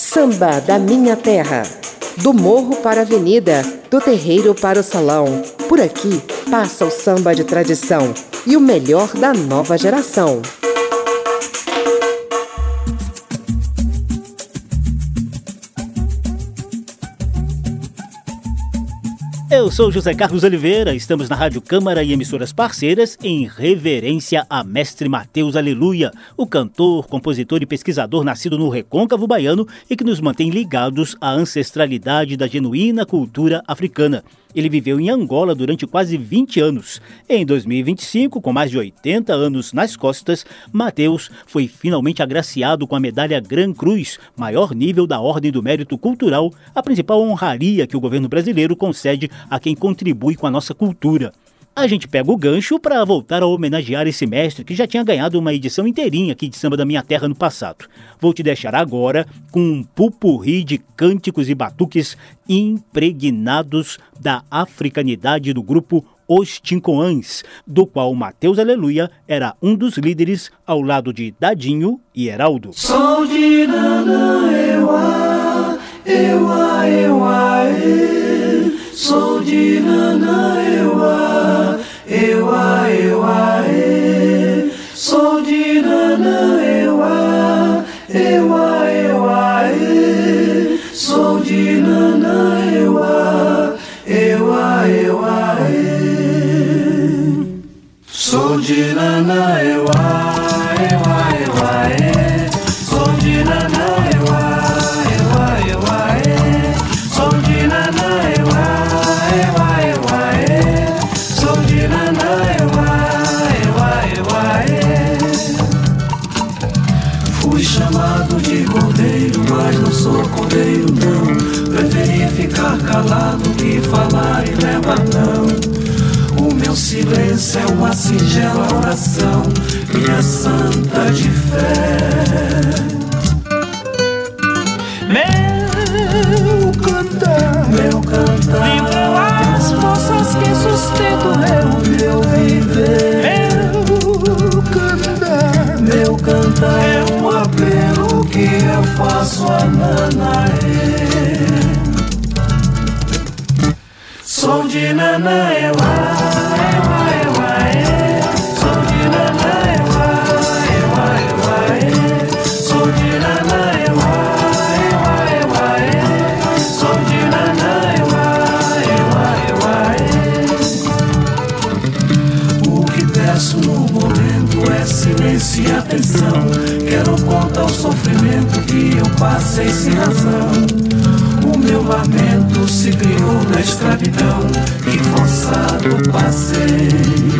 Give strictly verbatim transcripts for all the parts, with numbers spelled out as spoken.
Samba da minha terra. Do morro para a avenida, do terreiro para o salão. Por aqui passa o samba de tradição e o melhor da nova geração. Eu sou José Carlos Oliveira, estamos na Rádio Câmara e emissoras parceiras em reverência a Mestre Mateus Aleluia, o cantor, compositor e pesquisador nascido no recôncavo baiano e que nos mantém ligados à ancestralidade da genuína cultura africana. Ele viveu em Angola durante quase vinte anos. Em dois mil e vinte e cinco, com mais de oitenta anos nas costas, Mateus foi finalmente agraciado com a medalha Gran Cruz, maior nível da Ordem do Mérito Cultural, a principal honraria que o governo brasileiro concede a quem contribui com a nossa cultura. A gente pega o gancho para voltar a homenagear esse mestre que já tinha ganhado uma edição inteirinha aqui de Samba da Minha Terra no passado. Vou te deixar agora com um pupurri de cânticos e batuques impregnados da africanidade do grupo Os Tincoãs, do qual Mateus Aleluia era um dos líderes ao lado de Dadinho e Heraldo. Sou de Nana, Ewa, Ewa, Ewa, e. Sou de Nana, Ewa, Ewa, Ewa, e. Sou de Nana, Ewa, Ewa, Ewa, e. Sou de Nana, Ewa, Ewa, Ewa, e. Sou de Nana, Ewa, Ewa, Ewa, e. Sou de Nana, Ewa, Ewa, Ewa, e. Sou de Nana, Ewa, Ewa, Ewa, e. Sou de Nana, Ewa, Ewa, Ewa, e. Fui chamado de cordeiro, mas não sou cordeiro não. Preferi ficar calado que falar e levar não. O meu silêncio é uma singela oração, minha santa de fé. Meu cantar, meu cantar, vibram as forças que sustentam o meu viver. Meu cantar, meu cantar é um apelo que eu faço a Nanaê. Sou de Nana, Ewa, Ewa, Ewa, e. Sou de Nana, Ewa, Ewa, Ewa, e. Sou de Nana, Ewa, Ewa, Ewa, e. Sou de Nana, Ewa, Ewa, Ewa, e. O que peço no momento é silêncio e atenção. Quero contar o sofrimento que eu passei sem razão. O meu lamento se criou na escravidão que forçado passei.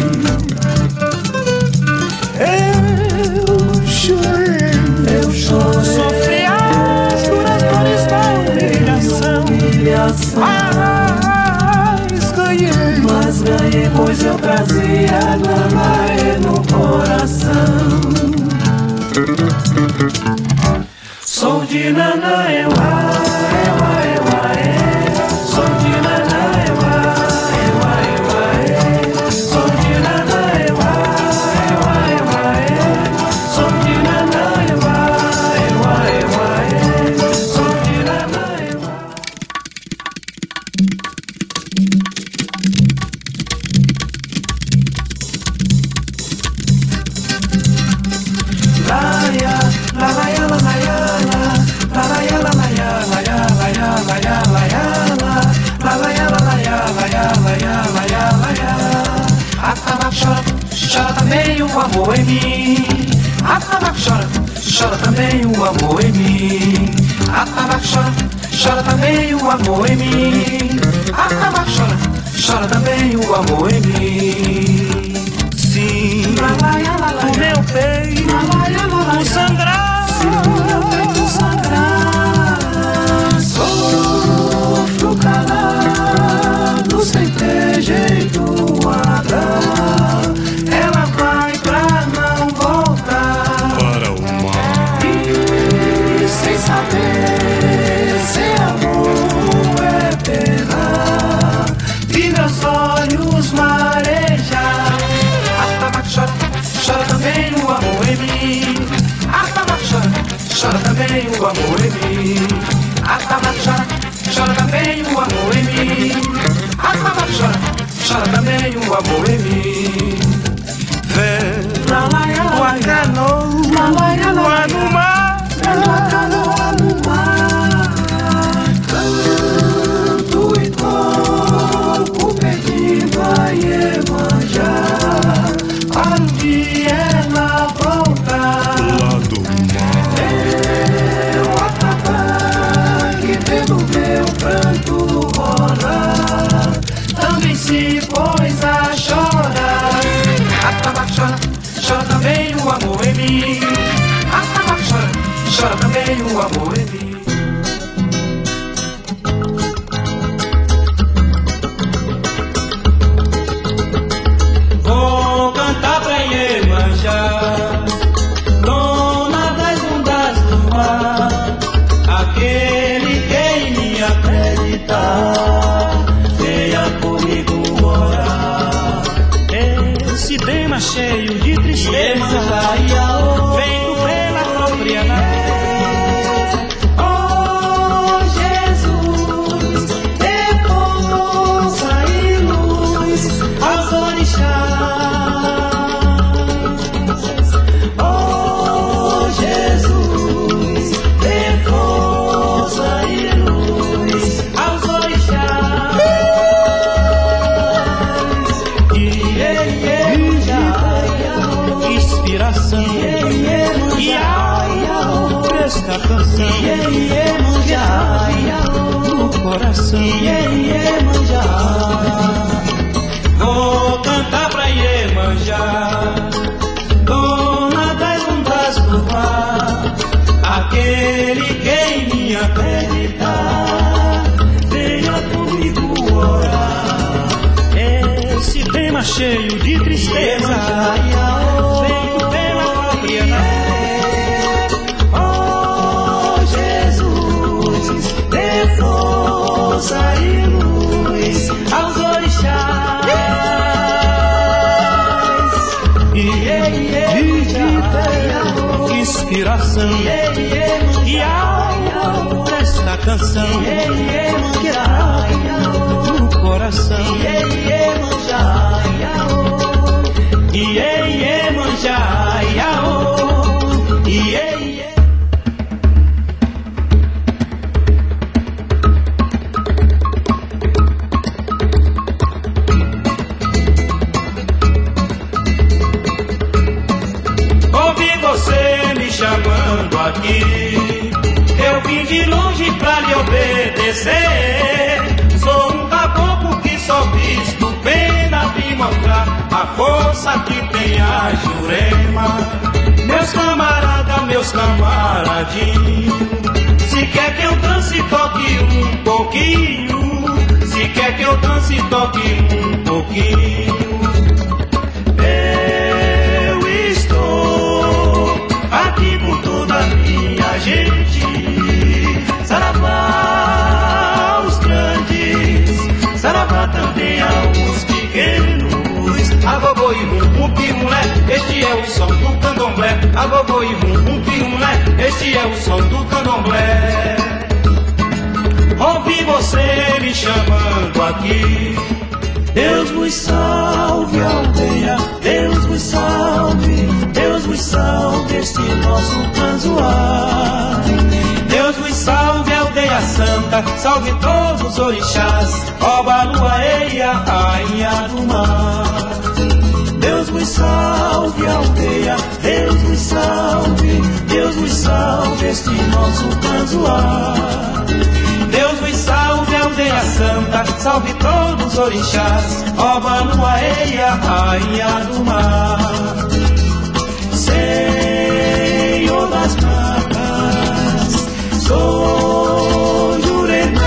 Eu chorei, eu chorei, sofri as duras dores da humilhação, humilhação. Mas ganhei, mas ganhei, pois eu trazia Nanaê no coração. Sou de Nanaê, chora também o amor em mim. Atabaco chora, chora também o amor em mim. Atabaco chora, chora também o amor em mim. Atabaco chora, chora também o amor em mim. Sim, o meu peito, o sangrar, o meu peito sangrar. Sofro calado sem ter jeito a dar. Ela vai pra não voltar para o mar e sem saber se amor é pena e meus olhos marejar. Atabaco chora, chora também o amor em mim. Atabaco chora também o amor em mim. Atabaque chora, chora também o amor em mim. Atabaque chora, chora também o amor em mim. Vela, tua canoa no mar, canoa no mar. Canto e toco pedindo a Iemanjá para um dia ela voltar lá do mar. Eu atabaque vendo meu pranto rolar, também se pôs a chorar. Atabaque chora, chora também o amor em mim. Atabaque chora, chora também o amor em mim. Vou cantar pra Iemanjá, dona das ondas do mar, aquele que em mim acreditar, venha comigo orar. Esse tema cheio de tristeza, feito pela própria natureza. Oh Jesus, dê força e luz aos orixás. Oh Jesus, dê força e luz aos orixás. Inspiração e alma presta canção no coração. Vou cantar pra Iemanjá, dona das ondas do mar, aquele que em mim acreditar, venha comigo orar. Esse tema cheio de tristeza, feito pela própria natureza. Oh Jesus, dê força e luz aos orixás. Inspiração e alma presta canção no coração. Iemanjá, iaô, iê, iê. Ouvi você me chamando aqui, eu vim de longe pra lhe obedecer. Sou um caboclo que só visto pena de mostrar a força que tem a Jurema. Meus camaradas, meus camaradinhos, se quer que eu dance, toque um pouquinho. Se quer que eu dance, toque um pouquinho. Eu estou aqui por toda a minha gente. Saravá aos grandes, saravá também aos pequenos. Agogô e rum, rum, pirulé, este é o som do candomblé. Agogô e rum, rum, pirulé, este é o som do candomblé. Ouvi você me chamando aqui. Deus vos salve, aldeia, Deus vos salve, Deus vos salve este nosso canzoar. Deus vos salve, aldeia santa, salve todos os orixás, Oba, lua, eia, rainha do mar. Deus vos salve, aldeia, Deus vos salve, Deus vos salve este nosso canzoar. Deus vos salve, aldeia santa, salve todos os orixás, Oba, lua, eia, rainha do mar. Senhor das matas, sou juremeira,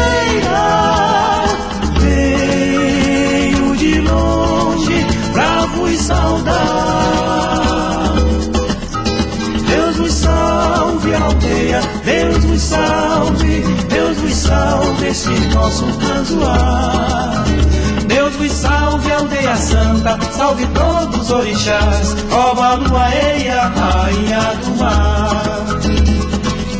venho de longe pra vos saudar. Deus vos salve, aldeia, Deus vos salve, Deus vos salve este nosso canzoar. Deus vos salve, aldeia santa, salve todos os orixás, Oba, lua, eia, rainha do mar.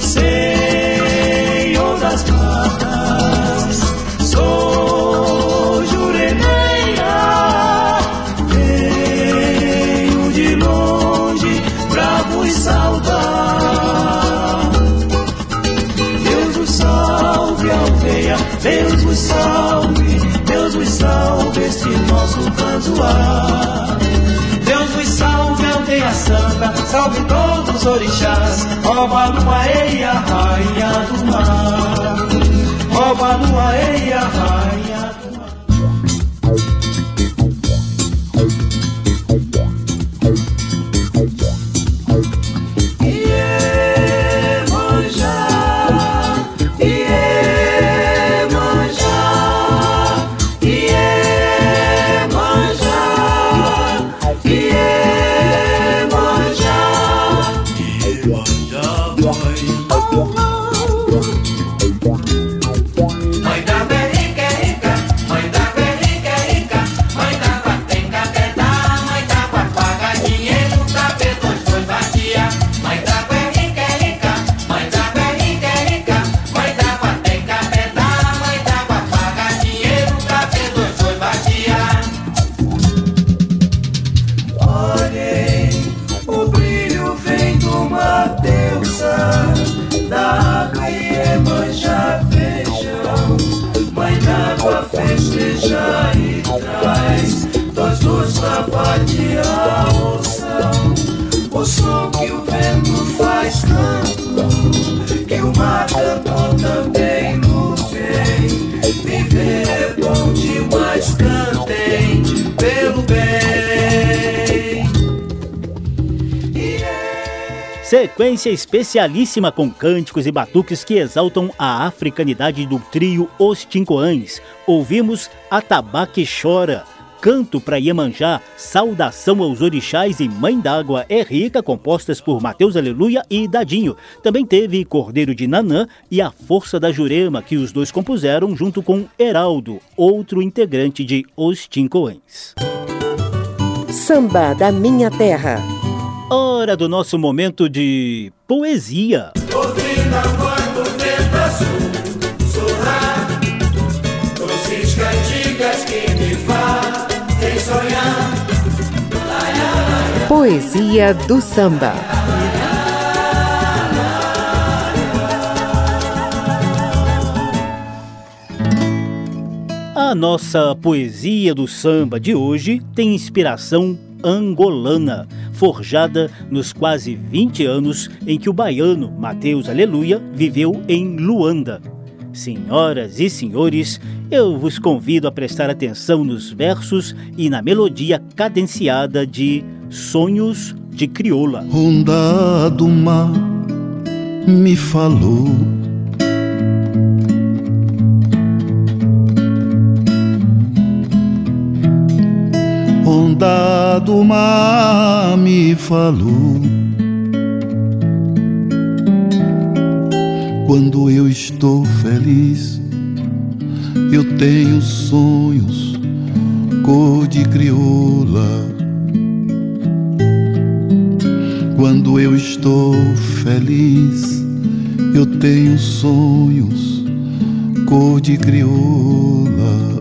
orixás. Rouba a lua, ei, a rainha do mar. Rouba a lua, ei, a rainha do mar. O som que o vento faz tanto, que o mar cantou também no bem. Viver é bom demais, cantem pelo bem. Yeah. Sequência especialíssima com cânticos e batuques que exaltam a africanidade do trio Os Tincoãs. Ouvimos Atabaque Chora, Canto para Iemanjá, Saudação aos Orixás e Mãe d'Água é Rica, compostas por Mateus Aleluia e Dadinho. Também teve Cordeiro de Nanã e A Força da Jurema, que os dois compuseram junto com Heraldo, outro integrante de Os Tincoãs. Samba da Minha Terra. Hora do nosso momento de poesia. Ouvindo a voz do vento sussurrar, doces cantigas que me fazem sonhar. Poesia do samba. A nossa poesia do samba de hoje tem inspiração angolana, forjada nos quase vinte anos em que o baiano Mateus Aleluia viveu em Luanda. Senhoras e senhores, eu vos convido a prestar atenção nos versos e na melodia cadenciada de Sonhos de Crioula. Onda do mar me falou, onda do mar me falou, quando eu estou feliz, eu tenho sonhos cor de crioula. Quando eu estou feliz, eu tenho sonhos cor de crioula.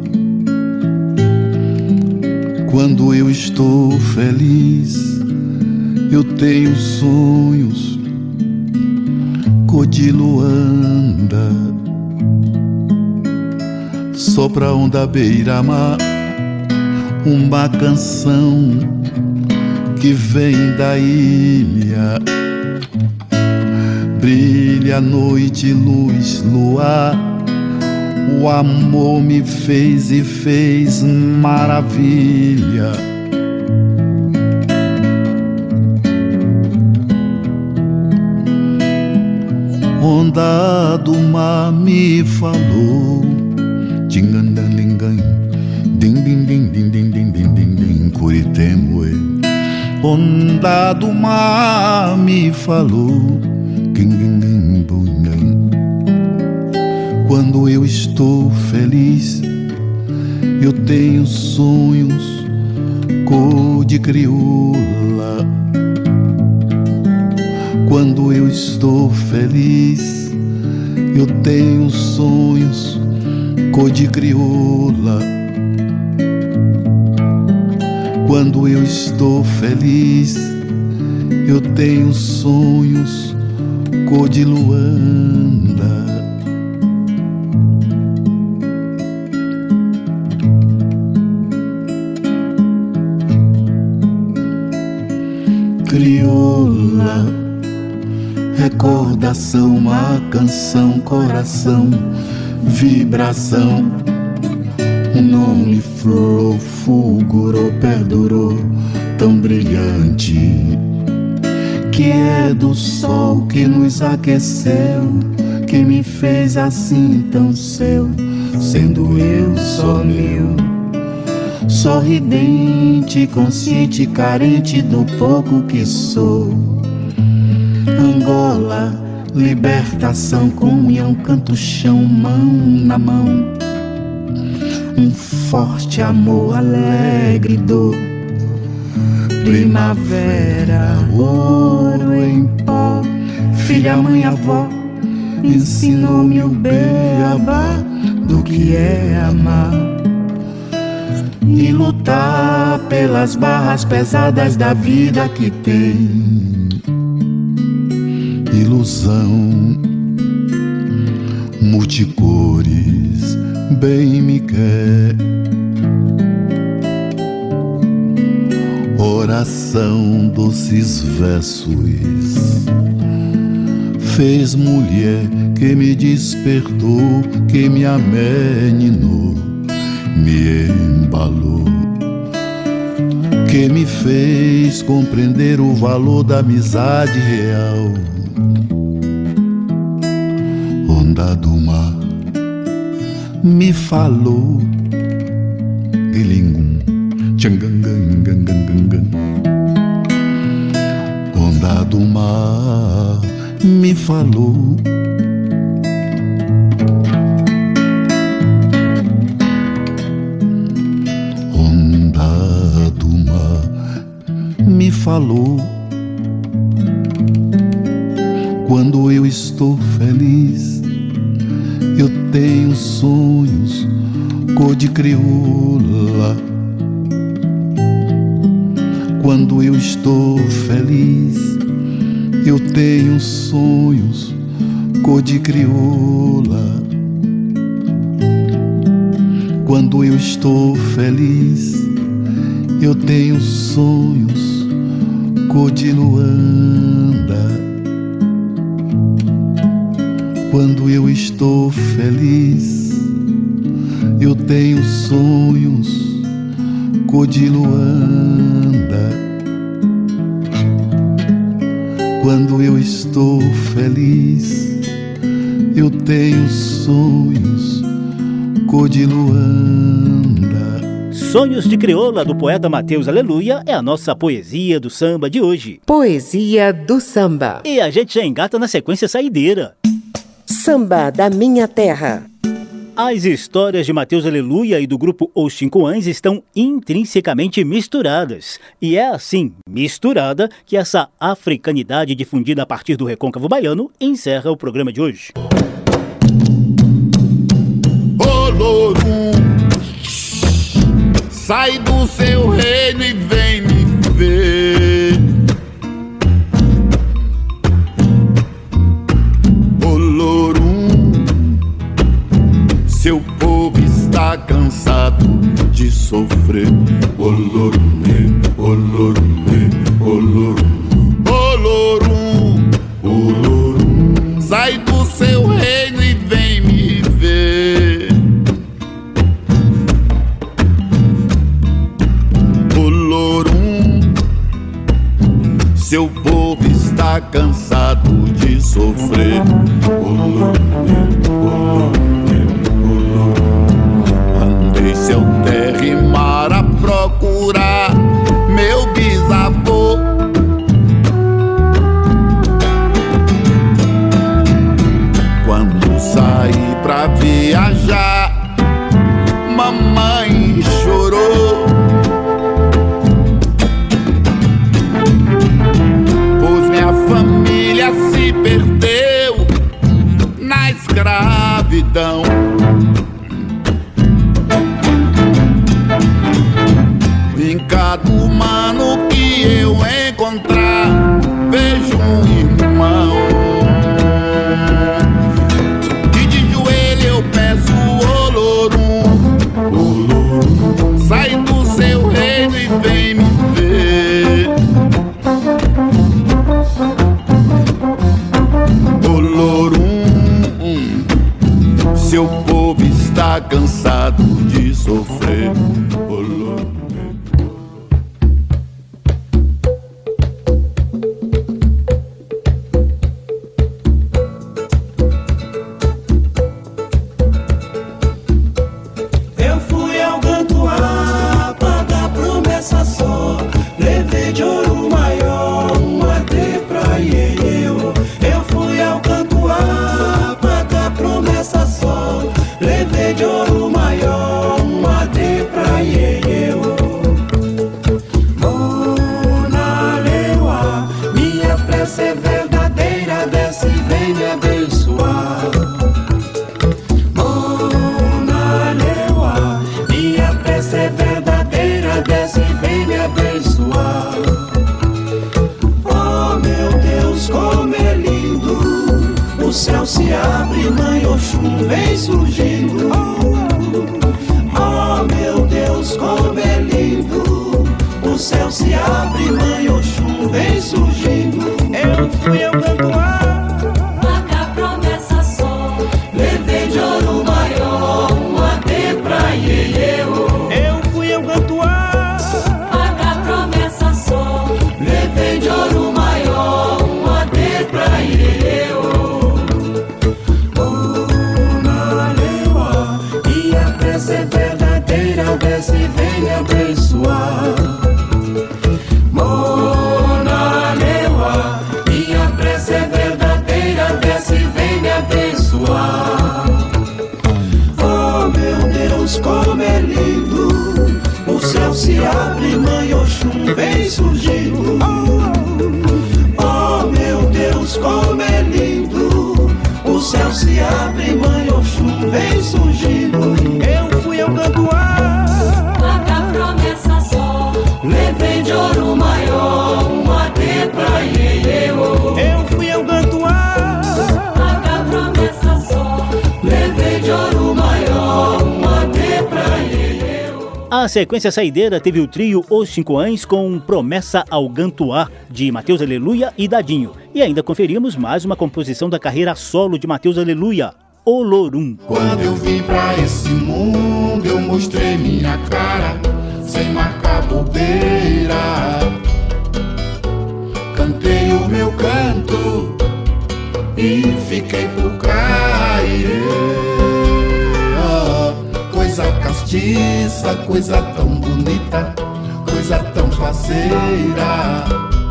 Quando eu estou feliz, eu tenho sonhos cor de Luanda. Sopra a onda beira-mar, uma canção que vem da ilha. Brilha a noite, luz, luar, o amor me fez e fez maravilha. Onda do mar me falou, tingandanlingan, din din din din din din din din din Curitemue. Onda do mar me falou, quando eu estou feliz, eu tenho sonhos cor de crioula. Quando eu estou feliz, eu tenho sonhos cor de crioula. Quando eu estou feliz, eu tenho sonhos cor de Luanda. Crioula, recordação, uma canção, coração, vibração. Um nome florou, fulgurou, perdurou, tão brilhante, que é do sol que nos aqueceu, que me fez assim tão seu, sendo eu só meu, sorridente, consciente, carente do pouco que sou. Angola, libertação, comunhão, canto chão, mão na mão. Um forte amor, alegre dor. Primavera, ouro em pó. Filha, mãe, avó, ensinou-me o beabá do que é amar e lutar pelas barras pesadas da vida que tem ilusão, multicores, bem me quer. Oração, doces versos, fez mulher que me despertou, que me ameninou, me embalou, que me fez compreender o valor da amizade real. Onda do mar me falou, Ilingum, tchangangangangangangan. Onda do mar me falou, onda do mar me falou. Quando eu estou feliz, eu tenho sonhos cor de crioula. Quando eu estou feliz, eu tenho sonhos cor de crioula. Quando eu estou feliz, eu tenho sonhos cor de Luanda. Quando eu estou feliz, eu tenho sonhos cor de Luanda. Quando eu estou feliz, eu tenho sonhos cor de Luanda. Sonhos de Crioula, do poeta Mateus Aleluia, é a nossa poesia do samba de hoje. Poesia do samba. E a gente já engata na sequência saideira. Samba da Minha Terra. As histórias de Mateus Aleluia e do grupo Os Chincoãs estão intrinsecamente misturadas. E é assim, misturada, que essa africanidade difundida a partir do recôncavo baiano encerra o programa de hoje. Olorum, sai do seu reino e vem me ver. Olorum, seu povo está cansado de sofrer. Olorum, olorum, olorum, olorum, olorum, sai do seu reino e vem me ver. Olorum, seu povo está cansado de sofrer. Olorum, olorum, andei seu terra e mar a procurar meu bisavô. Quando saí pra viajar, mamãe chorou, pois minha família se perdeu na escravidão. Em cada humano que eu encontrar, vejo um irmão. E de joelho eu peço Olorum, Olorum, sai do seu reino e vem me ver. está cansado de sofrer. Eu fui ao Gantuá pagar promessa só, levei de ouro maior um A D pra Ieu. Eu fui ao Gantuá pagar promessa só, levei de ouro maior um A D pra Ieu. Mona Leua, minha prece é verdadeira, desce e vem me abençoar. Mona Leua, minha prece é verdadeira, desce e vem me abençoar. Oh meu Deus, como é lindo, o céu se abre, Mãe Oxum vem surgindo. Oh meu Deus, como é lindo, o céu se abre, Mãe Oxum vem surgindo. Eu fui ao Gantuá pagar promessa só, levei de ouro maior um A D pra Ieu. Eu fui ao Gantuá pagar promessa só, levei de ouro maior um A D pra Ieu. Mona Leua, minha prece é verdadeira, desce e vem me abençoar. Mona Leua, minha prece é verdadeira, desce e vem me abençoar. Oh meu Deus, como é lindo, o céu se abre, Mãe Oxum vem surgindo. Oh meu Deus, como é lindo, o céu se abre, Mãe Oxum vem surgindo. Eu fui ao Gantuá pagar promessa só, levei de ouro maior um A D pra Ieu. Eu fui ao Gantuá pagar promessa só, levei de ouro maior um A D pra Ieu. A sequência saideira teve o trio Os Chincoãs com Promessa ao Gantuá, de Mateus Aleluia e Dadinho. E ainda conferimos mais uma composição da carreira solo de Mateus Aleluia, Olorum. Quando eu vim pra esse mundo, eu mostrei minha cara, sem marcar bobeira. Cantei o meu canto e fiquei por cair. Oh, coisa castiça, coisa tão bonita, coisa tão faceira.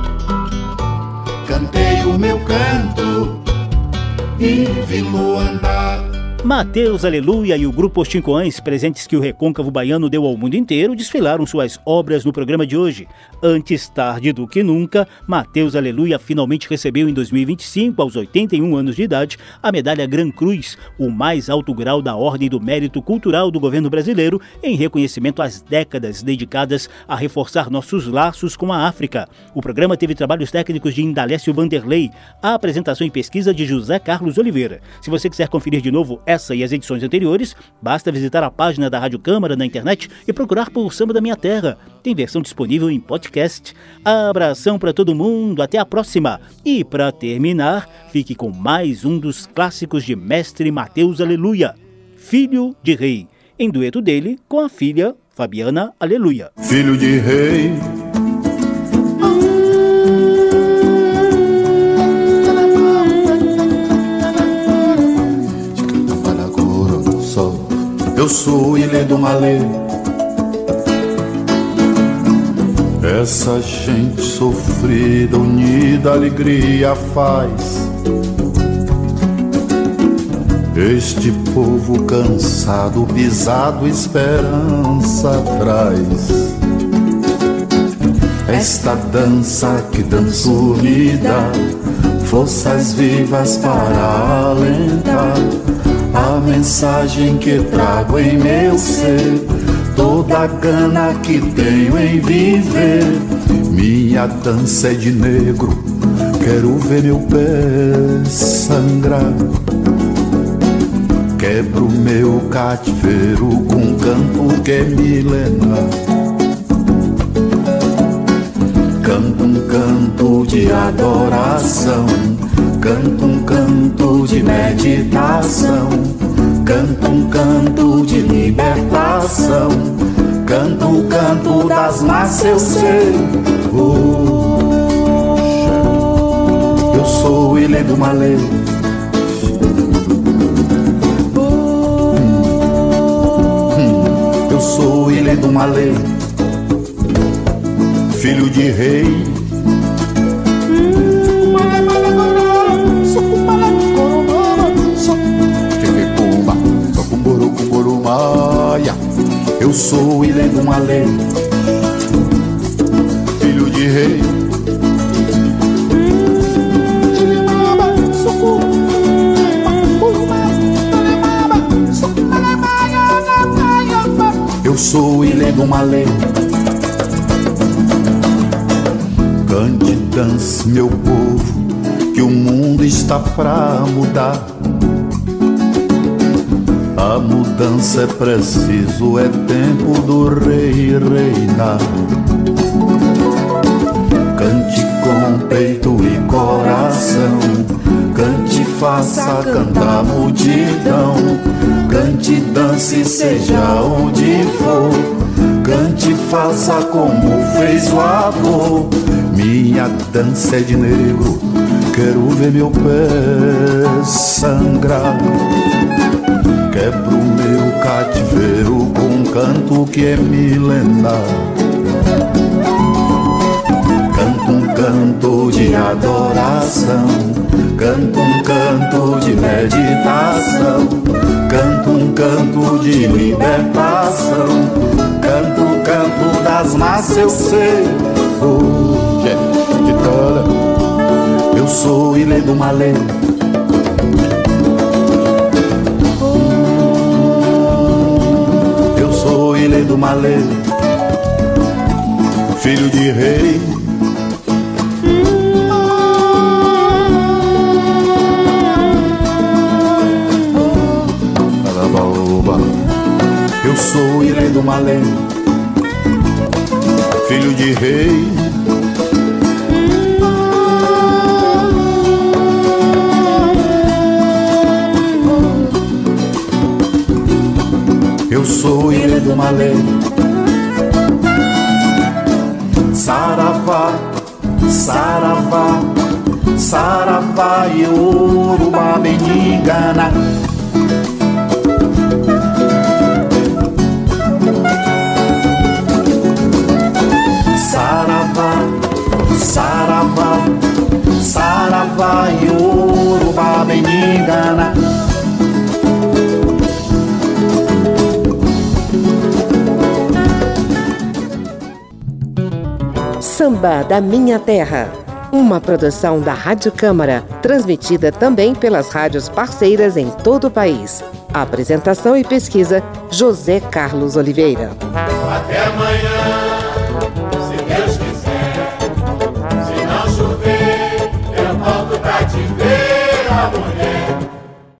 Cantei o meu canto e vi lua andar. Mateus Aleluia e o grupo Os Chincoãs, presentes que o Recôncavo Baiano deu ao mundo inteiro, desfilaram suas obras no programa de hoje. Antes tarde do que nunca, Mateus Aleluia finalmente recebeu em dois mil e vinte e cinco, aos oitenta e um anos de idade, a medalha Gran Cruz, o mais alto grau da Ordem do Mérito Cultural do governo brasileiro, em reconhecimento às décadas dedicadas a reforçar nossos laços com a África. O programa teve trabalhos técnicos de Indalécio Vanderlei, a apresentação e pesquisa de José Carlos Oliveira. Se você quiser conferir de novo essa e as edições anteriores, basta visitar a página da Rádio Câmara na internet e procurar por Samba da Minha Terra. Tem versão disponível em podcast. Abração para todo mundo, até a próxima. E para terminar, fique com mais um dos clássicos de Mestre Mateus Aleluia, Filho de Rei, em dueto dele com a filha Fabiana Aleluia. Filho de rei, eu sou Ilê do Malê. Essa gente sofrida, unida, alegria faz. Este povo cansado, pisado, esperança traz. Esta dança que dança unida, forças vivas para alentar a mensagem que trago em meu ser, toda a gana que tenho em viver. Minha dança é de negro, quero ver meu pé sangrar. Quebro meu cativeiro com um canto que é milenar. Canto um canto de adoração, canto um canto de meditação, canto um canto coração. Canto o canto das massas, eu sei. Puxa, eu sou o Ilê do Malê. Eu sou o Ilê do Malê, filho de rei. Eu sou o Ilê do Malê, filho de rei. Eu sou o Ilê do Malê. Cante, dance, meu povo, que o mundo está pra mudar. A mudança é preciso, é tempo do rei reinar. Cante com peito e coração, cante, faça cantar a multidão. Cante, dance, seja onde for, cante, faça como fez o avô. Minha dança é de negro, quero ver meu pé sangrar. Quebro meu cativeiro com um canto que é milenar. Canto um canto de adoração, canto um canto de meditação, canto um canto de libertação, canto o canto das massas, eu sei. Oh, gente toda, eu sou o Ilê do Malê. Ilê do Malê, filho de rei. Eu sou o Ilê do Malê, filho de rei. Eu sou o Ilê do Malê. Saravá, saravá, saravá e urubá benigana. Saravá, saravá, saravá e urubá benigana. Samba da Minha Terra, uma produção da Rádio Câmara, transmitida também pelas rádios parceiras em todo o país. Apresentação e pesquisa, José Carlos Oliveira. Até amanhã.